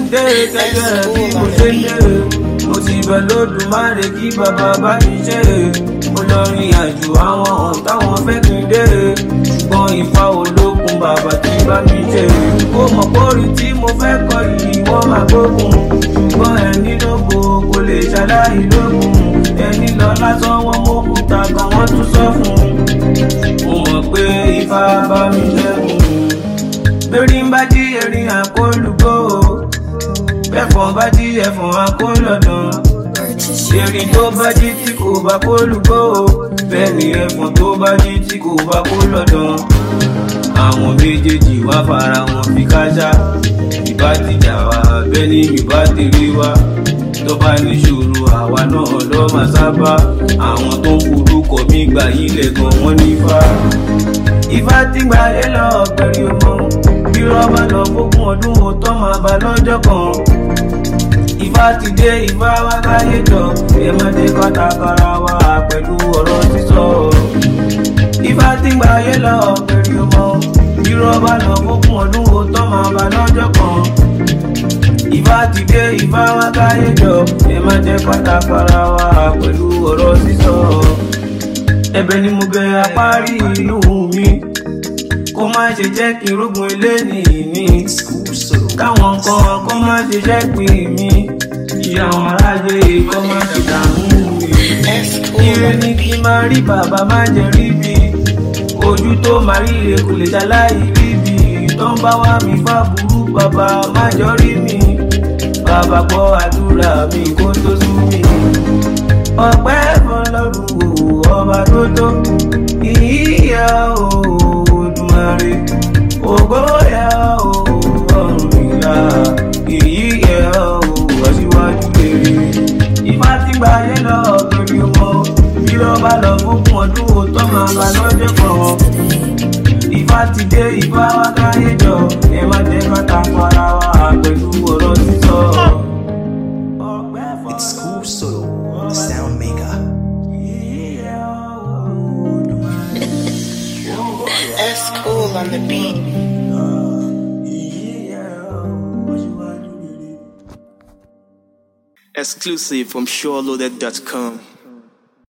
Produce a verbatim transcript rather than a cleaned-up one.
dé gẹ́gẹ́ bí mo ṣe ń dé. Mo ti bẹ̀ lódùmarè kí bàbá bá mi ṣe. Mo lọ rìn àjò àwọn ohun táwọn fẹ́ kí n dé. Ṣùgbọ́n Ifá olókun bàbá tí bá mi ṣe. Ó mọ̀ pórí tí mo fẹ́ kọ yìí wọ́n máa gbógun. Ṣùgbọ́n ẹni lógo kò lè ṣaláì lógun. Ẹni lọ lásán wọn mú òkúta gan wọ́n tún sọ fún un. Mo mọ̀ pé Ifá bá mi ṣẹ́gun. Bẹ́rí ń bá jí erin àkólùgbò. Bẹ́fọ̀n bá jí ẹ̀fọ̀n àkólọ̀dàn. Erin tó bá jí tí kò bá kólùgbò. Bẹ́ẹ̀ ni ẹ̀fọ̀n tó bá jí tí kò bá kólọ̀dàn. Àwọn méjèèjì wá fara wọn fi kájá. Ìbá ti jà wá bẹ́ẹ̀ ni ìbá tèrè wá. Tó bá níṣòro àwa náà ló máa sábà. Àwọn tó ń forúkọ mi gbà ilẹ̀ gan wọ́n nífà. Ifá tí gbà lé lọ ọ̀gbẹ̀rì ọmọ. Bí rọ́bà lọ fógún ọdún ó tọ́ máa bá lọ́jọ́ kan. Ifá ti dé Ifá wá káyé jọ. Ẹ má dé kọ́tàkọ́ra wa pẹ̀lú ọ̀rọ̀ sísọ. Ifá tí gbà lé lọ ọ̀gbẹ̀rì ọmọ. Bí rọ́bà lọ fógún ọdún ó tọ́ máa bá lọ́jọ́ kan. Ifá ti dé Ifá wá káyé jọ. Ẹ má jẹ́ pátákọ́ra wa pẹ̀lú ọ̀rọ̀ sísọ. Ẹ̀bẹ̀ ni mo bẹ̀ apárí inú mi. Kó má ṣe jẹ́ kí n rógun eléyìí ní. Káwọn kan kó má ṣe jẹ́ pín mi. Ìyá àwọn aráyé kó má ṣe dààmú mi. Ire ni kí n máa rí bàbá má jẹ́ rí bí. Ojú tó máa rí ire kò lè ṣaláì rí bí. Tó ń bá wá mi fá burú bàbá má jọ rí mi. Bàbá gbọ́ àdúrà mi kó tó sú mi. Ọpẹ́ fọlọ́run o ọba tó tó. Ìyá o Olódùmarè. Ògo yẹ o ọ̀run ìlà. Ìyá o Aṣíwájú rere. Ifá tí gbà yé lọ torí ọmọ. Bí rọ́bà lọ fógún ọdún ó tọ́ máa bá lọ́jọ́ kan. Ifá ti dé Ifá wá káyé jọ. Ẹ má jẹ́ kọ́tàkọ́ra wa pẹ̀lú ọ̀rọ̀ sísọ. It's Cool Solo, the sound maker. S Cool on the beat. Exclusive from SureLoaded dot com.